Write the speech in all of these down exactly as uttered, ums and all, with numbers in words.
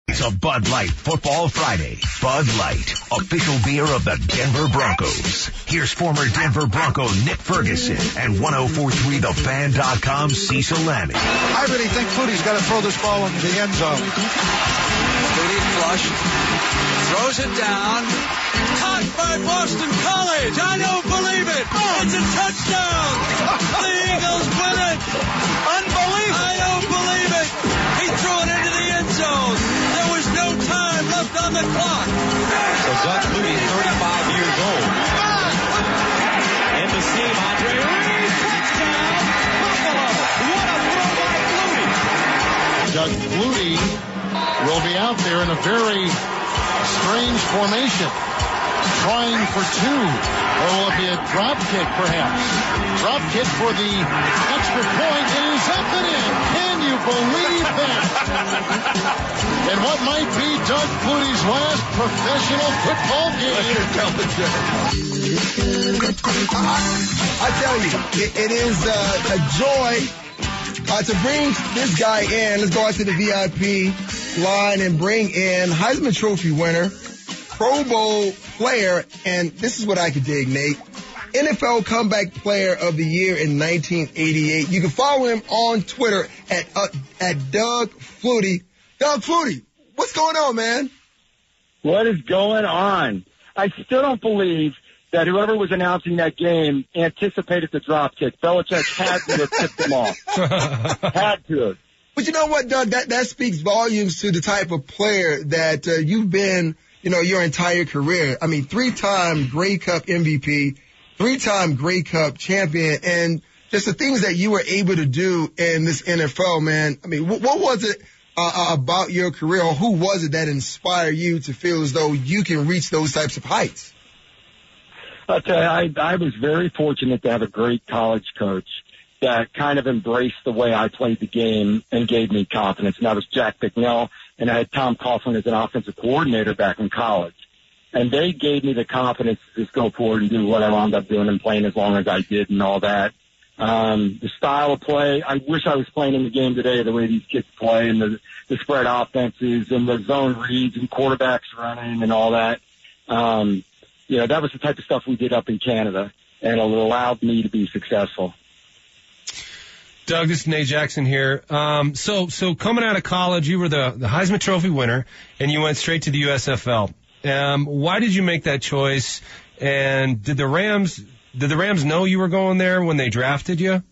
It's a Bud Light Football Friday. Bud Light, official beer of the Denver Broncos. Here's former Denver Bronco Nick Ferguson and ten forty-three the fan dot com Cecil Lammey. I really think Flutie's got to throw this ball into the end zone. Flutie flush, throws it down, caught by Boston College. I don't believe it. It's a touchdown. The Eagles win it. Unbelievable. I don't believe it. He threw it into the end zone. There was no time left on the clock. So Doug Flutie, thirty-five years old. In the seam, Andre Reed, touchdown, Buffalo. What a throw by Flutie. Doug Flutie will be out there in a very strange formation, trying for two. Or will it be a drop kick, perhaps? Drop kick for the extra point, and he's up and in. Can you believe that? And what might be Doug Flutie's last professional football game? I tell you, it, it is uh, a joy uh, to bring this guy in. Let's go out to the V I P line and bring in Heisman Trophy winner, Pro Bowl player, and this is what I could dig, Nate. N F L Comeback Player of the Year in nineteen eighty-eight. You can follow him on Twitter at uh, at Doug Flutie. Doug Flutie, what's going on, man? What is going on? I still don't believe that whoever was announcing that game anticipated the drop kick. Belichick had to have tipped them off. Had to have. But you know what, Doug? That that speaks volumes to the type of player that uh, you've been, you know, your entire career. I mean, three-time Grey Cup M V P, three-time Grey Cup champion, and just the things that you were able to do in this N F L, man. I mean, what, what was it uh, about your career, or who was it that inspired you to feel as though you can reach those types of heights? I'll tell you, I, I was very fortunate to have a great college coach that kind of embraced the way I played the game and gave me confidence. And that was Jack Bicknell, and I had Tom Coughlin as an offensive coordinator back in college. And they gave me the confidence to just go forward and do what I wound up doing and playing as long as I did and all that. Um, the style of play, I wish I was playing in the game today the way these kids play, and the, the spread offenses and the zone reads and quarterbacks running and all that. Um, you know, that was the type of stuff we did up in Canada, and it allowed me to be successful. Doug, this is Nate Jackson here. Um, so, so coming out of college, you were the, the Heisman Trophy winner, and you went straight to the U S F L. Um, why did you make that choice? And did the Rams, did the Rams know you were going there when they drafted you?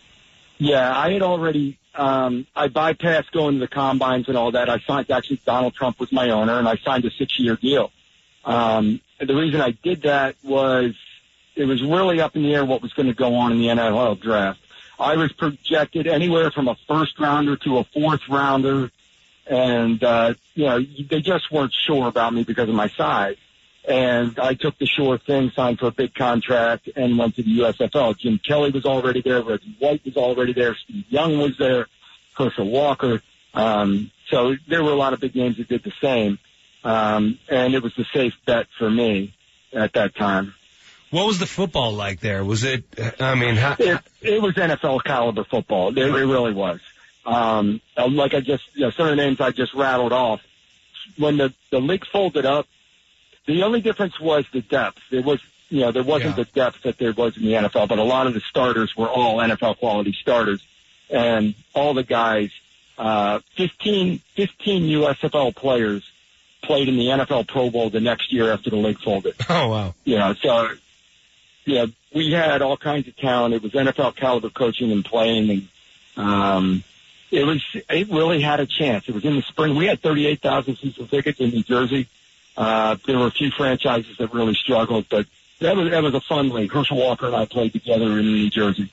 Yeah, I had already, um, I bypassed going to the combines and all that. I signed, actually, Donald Trump was my owner, and I signed a six-year deal. Um, and the reason I did that was it was really up in the air what was going to go on in the N F L draft. I was projected anywhere from a first rounder to a fourth rounder, and, uh, you know, they just weren't sure about me because of my size. And I took the sure thing, signed for a big contract, and went to the U S F L. Jim Kelly was already there. Reggie White was already there. Steve Young was there. Herschel Walker. Um, so there were a lot of big names that did the same. Um, and it was the safe bet for me at that time. What was the football like there? Was it, I mean, how, it, it was N F L caliber football. It, it really was. Um, like I just, you know, some of the names I just rattled off. When the, the league folded up, the only difference was the depth. There was, you know, there wasn't yeah. the depth that there was in the N F L, but a lot of the starters were all N F L quality starters. And all the guys, uh, fifteen, fifteen U S F L players played in the N F L Pro Bowl the next year after the league folded. Oh, wow. You know, so, yeah, we had all kinds of talent. It was N F L caliber coaching and playing, and um, it was it really had a chance. It was in the spring. We had thirty-eight thousand season tickets in New Jersey. Uh, there were a few franchises that really struggled, but that was that was a fun league. Herschel Walker and I played together in New Jersey.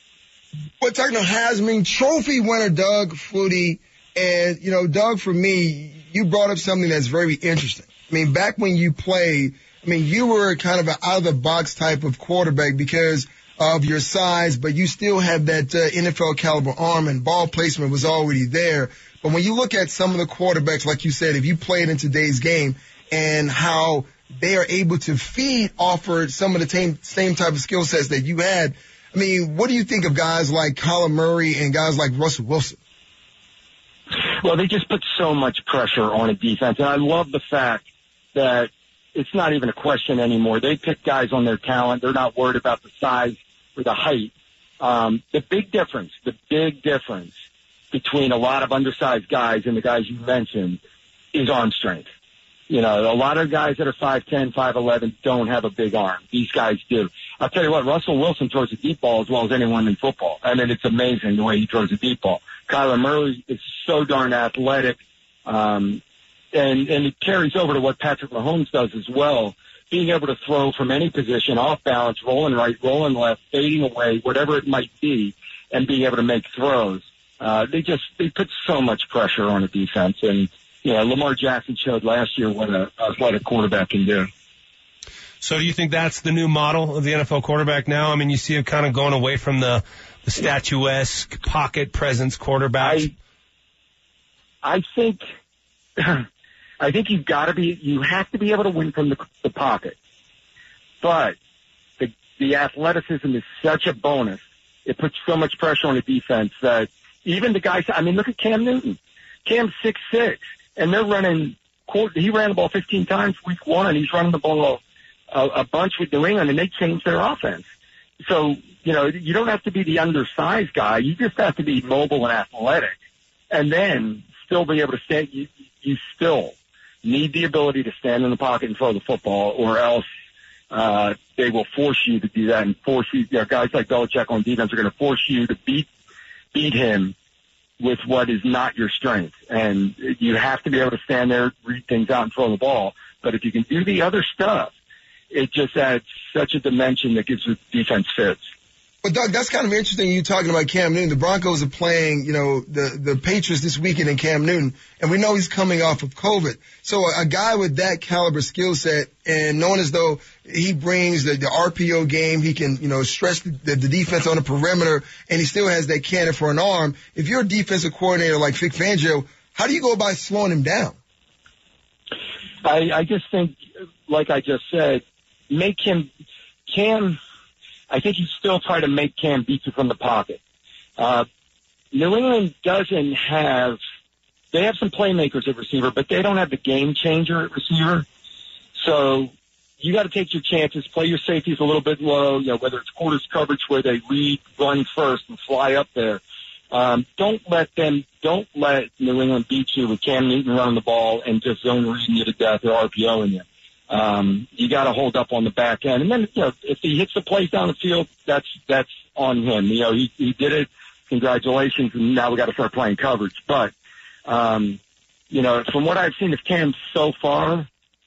We're talking about Heisman Trophy winner Doug Flutie, and you know, Doug, for me, you brought up something that's very interesting. I mean, back when you played, I mean, you were kind of an out-of-the-box type of quarterback because of your size, but you still have that uh, N F L caliber arm, and ball placement was already there. But when you look at some of the quarterbacks, like you said, if you played in today's game and how they are able to feed off of some of the same, same type of skill sets that you had, I mean, what do you think of guys like Kyler Murray and guys like Russell Wilson? Well, they just put so much pressure on a defense, and I love the fact that it's not even a question anymore. They pick guys on their talent. They're not worried about the size or the height. Um, the big difference, the big difference between a lot of undersized guys and the guys you mentioned is arm strength. You know, a lot of guys that are five ten, five eleven don't have a big arm. These guys do. I'll tell you what, Russell Wilson throws a deep ball as well as anyone in football. I mean, it's amazing the way he throws a deep ball. Kyler Murray is so darn athletic, um, and, and it carries over to what Patrick Mahomes does as well, being able to throw from any position, off balance, rolling right, rolling left, fading away, whatever it might be, and being able to make throws. Uh, they just, they put so much pressure on a defense, and, you know, Lamar Jackson showed last year what a athletic quarterback can do. So do you think that's the new model of the N F L quarterback now? I mean, you see him kind of going away from the, the statuesque pocket presence quarterback. I, I think, I think you've got to be, you have to be able to win from the, the pocket. But the, the athleticism is such a bonus. It puts so much pressure on the defense that even the guys, I mean, look at Cam Newton. Cam's six six, and they're running, he ran the ball fifteen times week one. He's running the ball a, a bunch with New England, and they changed their offense. So, you know, you don't have to be the undersized guy. You just have to be mobile and athletic, and then still be able to stand. You, you still need the ability to stand in the pocket and throw the football, or else uh, they will force you to do that and force you. You know, guys like Belichick on defense are going to force you to beat beat him with what is not your strength. And you have to be able to stand there, read things out, and throw the ball. But if you can do the other stuff, it just adds such a dimension that gives the defense fits. Well, Doug, that's kind of interesting you talking about Cam Newton. The Broncos are playing, you know, the, the Patriots this weekend in Cam Newton, and we know he's coming off of COVID. So a, a guy with that caliber skill set and knowing as though he brings the, the R P O game, he can, you know, stretch the, the, the defense on the perimeter, and he still has that cannon for an arm. If you're a defensive coordinator like Vic Fangio, how do you go about slowing him down? I, I just think, like I just said, make him, Cam, I think you still try to make Cam beat you from the pocket. Uh, New England doesn't have, they have some playmakers at receiver, but they don't have the game changer at receiver. So you got to take your chances, play your safeties a little bit low, you know, whether it's quarters coverage where they read, run first and fly up there. Um, don't let them, don't let New England beat you with Cam Newton running the ball and just zone reading you to death or RPOing you. Um, you got to hold up on the back end. And then, you know, if he hits the plays down the field, that's, that's on him. You know, he, he did it. Congratulations. And now we got to start playing coverage. But, um, you know, from what I've seen of Cam so far,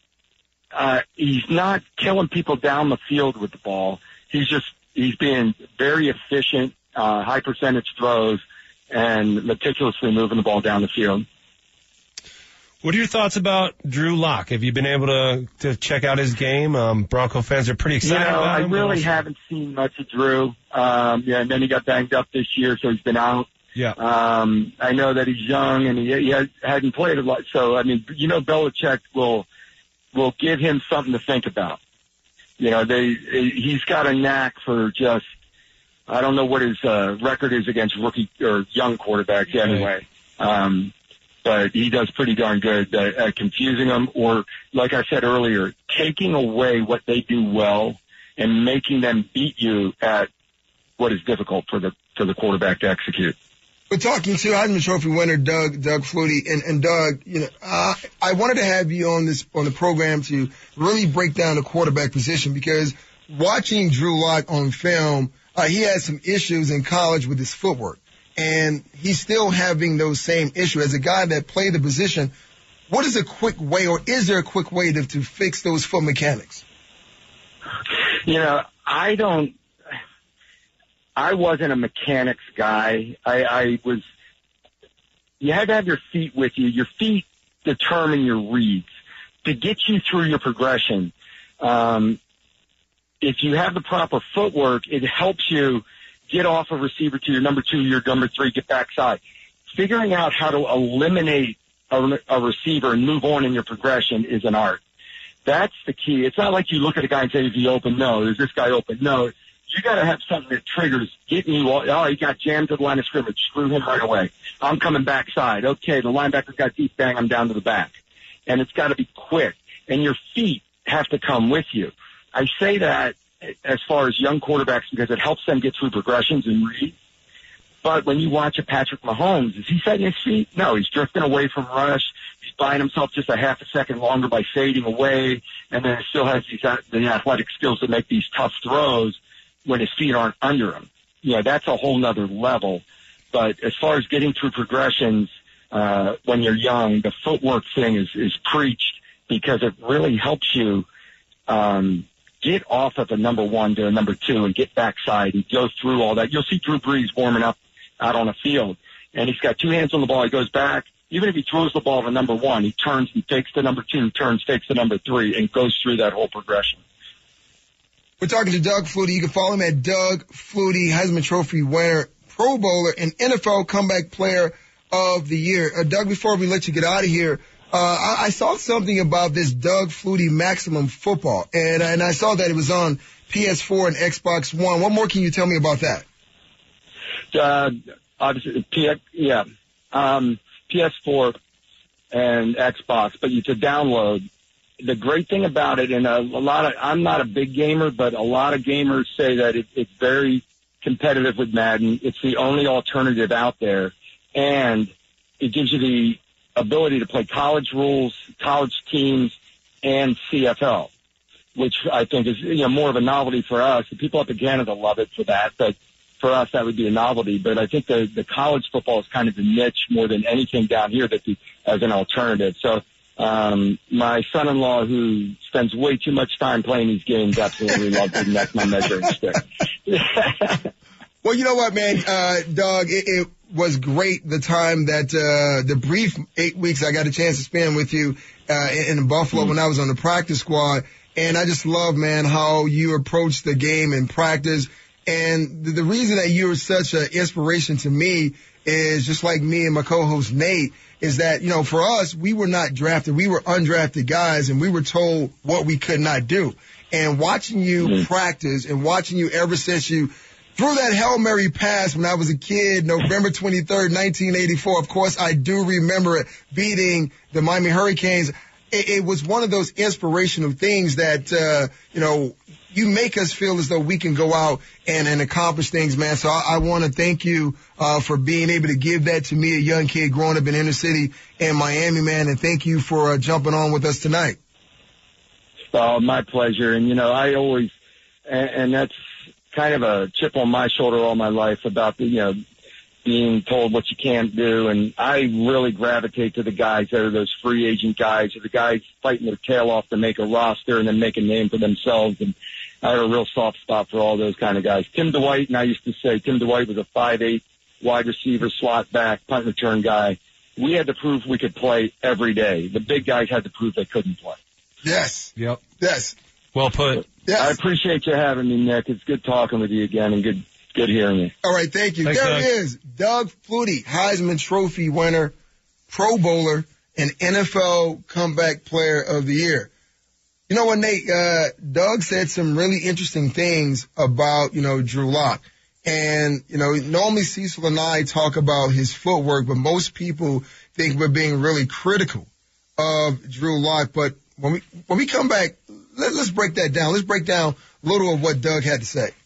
uh, he's not killing people down the field with the ball. He's just, he's being very efficient, uh, high percentage throws and meticulously moving the ball down the field. What are your thoughts about Drew Lock? Have you been able to to check out his game? Um, Bronco fans are pretty excited you know, about I him. I really also. haven't seen much of Drew. Um, yeah, and then he got banged up this year, so he's been out. Yeah. Um, I know that he's young and he, he has, hadn't played a lot. So, I mean, you know, Belichick will will give him something to think about. You know, they he's got a knack for just, I don't know what his uh, record is against rookie or young quarterbacks anyway. Um, but he does pretty darn good at, at confusing them, or, like I said earlier, taking away what they do well and making them beat you at what is difficult for the for the quarterback to execute. We're talking to Heisman Trophy winner Doug Doug Flutie, and, and Doug, you know, uh, I wanted to have you on this on the program to really break down the quarterback position, because watching Drew Lock on film, uh, he had some issues in college with his footwork. And he's still having those same issues. As a guy that played the position, what is a quick way, or is there a quick way to, to fix those foot mechanics? You know, I don't, I wasn't a mechanics guy. I, I was, you had to have your feet with you. Your feet determine your reads to get you through your progression. Um, if you have the proper footwork, it helps you get off a receiver to your number two, your number three, get backside. Figuring out how to eliminate a, a receiver and move on in your progression is an art. That's the key. It's not like you look at a guy and say, is he open? No. Is this guy open? No. You got to have something that triggers getting you. All, oh, he got jammed to the line of scrimmage. Screw him right away. I'm coming backside. Okay, the linebacker got deep. Bang, I'm down to the back. And it's got to be quick. And your feet have to come with you. I say that as far as young quarterbacks because it helps them get through progressions and reads. But when you watch a Patrick Mahomes, is he setting his feet? No, he's drifting away from rush. He's buying himself just a half a second longer by fading away, and then still has these the athletic skills to make these tough throws when his feet aren't under him. You know, that's a whole nother level. But as far as getting through progressions uh, when you're young, the footwork thing is, is preached because it really helps you um, get off of a number one to a number two and get backside and go through all that. You'll see Drew Brees warming up out on the field, and he's got two hands on the ball. He goes back. Even if he throws the ball to number one, he turns and fakes to number two, turns, fakes to number three, and goes through that whole progression. We're talking to Doug Flutie. You can follow him at Doug Flutie, Heisman Trophy winner, Pro Bowler, and N F L Comeback Player of the Year. Uh, Doug, before we let you get out of here, uh, I, I saw something about this Doug Flutie Maximum Football, and, and I saw that it was on P S four and Xbox One. What more can you tell me about that? Uh, obviously, P- yeah, um, P S four and Xbox, but you to download. The great thing about it, and a, a lot of, I'm not a big gamer, but a lot of gamers say that it, it's very competitive with Madden. It's the only alternative out there, and it gives you the ability to play college rules, college teams, and C F L, which I think is, you know, more of a novelty for us. The people up in Canada love it for that, but for us, that would be a novelty. But I think the, the college football is kind of a niche more than anything down here that the, as an alternative. So um, my son-in-law, who spends way too much time playing these games, absolutely loves it, and that's my measuring stick. Well, you know what, man, uh, Doug, it, it was great the time that uh, the brief eight weeks I got a chance to spend with you uh, in, in Buffalo mm-hmm. when I was on the practice squad. And I just love, man, how you approach the game in practice. And the, the reason that you're such an inspiration to me is just like me and my co-host Nate, is that, you know, for us, we were not drafted. We were undrafted guys, and we were told what we could not do. And watching you mm-hmm. practice and watching you ever since you threw that Hail Mary pass when I was a kid, November twenty-third, nineteen eighty-four. Of course, I do remember it, beating the Miami Hurricanes. It, it was one of those inspirational things that, uh, you know, you make us feel as though we can go out and, and accomplish things, man. So I, I want to thank you uh, for being able to give that to me, a young kid growing up in inner city in Miami, man. And thank you for uh, jumping on with us tonight. Oh, my pleasure. And, you know, I always, and, and that's kind of a chip on my shoulder all my life about the, you know, being told what you can't do. And I really gravitate to the guys that are those free agent guys, or the guys fighting their tail off to make a roster and then make a name for themselves. And I have a real soft spot for all those kind of guys. Tim Dwight, and I used to say Tim Dwight was a five eight wide receiver, slot back, punt return guy. We had to prove we could play every day. The big guys had to prove they couldn't play. Yes. Yep. Yes. Well put. Yes. I appreciate you having me, Nick. It's good talking with you again, and good good hearing you. All right, thank you. Thanks, there Doug. it is, Doug Flutie, Heisman Trophy winner, Pro Bowler, and N F L Comeback Player of the Year. You know what, Nate? Uh, Doug said some really interesting things about, you know, Drew Lock. And, you know, normally Cecil and I talk about his footwork, but most people think we're being really critical of Drew Lock. But when we when we come back, let, let's break that down. Let's break down a little of what Doug had to say.